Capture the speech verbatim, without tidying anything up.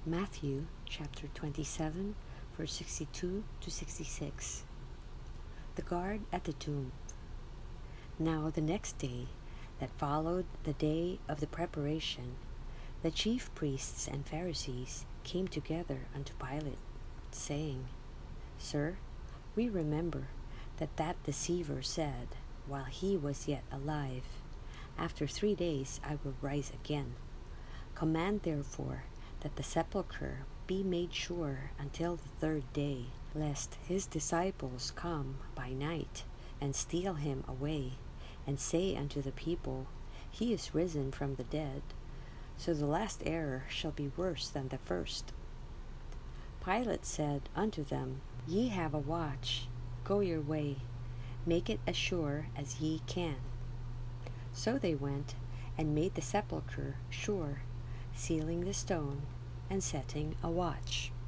Matthew chapter twenty-seven, verse sixty-two to sixty-six. The guard at the tomb. Now the next day, that followed the day of the preparation, the chief priests and Pharisees came together unto Pilate, saying, Sir, we remember that that deceiver said, while he was yet alive, After three days I will rise again. Command therefore that the sepulchre be made sure until the third day, lest his disciples come by night and steal him away, and say unto the people, He is risen from the dead. So the last error shall be worse than the first. Pilate said unto them, Ye have a watch, go your way, make it as sure as ye can. So they went and made the sepulchre sure, sealing the stone, and setting a watch.